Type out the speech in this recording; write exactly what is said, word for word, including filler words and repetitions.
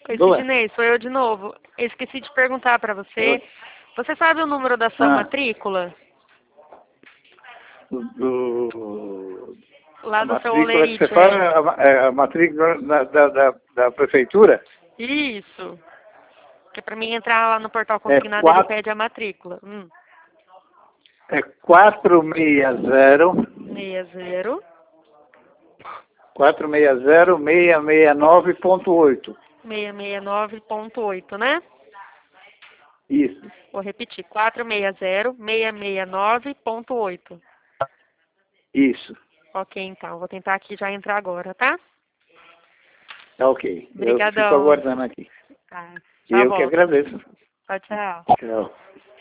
Oi, Boa. Sidney, sou eu de novo. Eu esqueci de perguntar para você. Você sabe o número da sua Ah. matrícula? Do, Lá a do seu matrícula que você olerite, fala é. é a, é a matrícula da, da, da, da prefeitura? Isso. Que é para mim entrar lá no portal É consignado, ele quatro, pede a matrícula. Hum. é quatro seis zero, seis zero, quatro seis zero, seis seis nove ponto oito. seis seis nove ponto oito, né? Isso. Vou repetir. quatro seis zero, seis seis nove ponto oito. Isso. Ok, então. Vou tentar aqui já entrar agora, tá? Tá ok. Eu fico Obrigadão. aguardando aqui. Tá. E Já eu que volto. agradeço. Tchau, tchau. Tchau.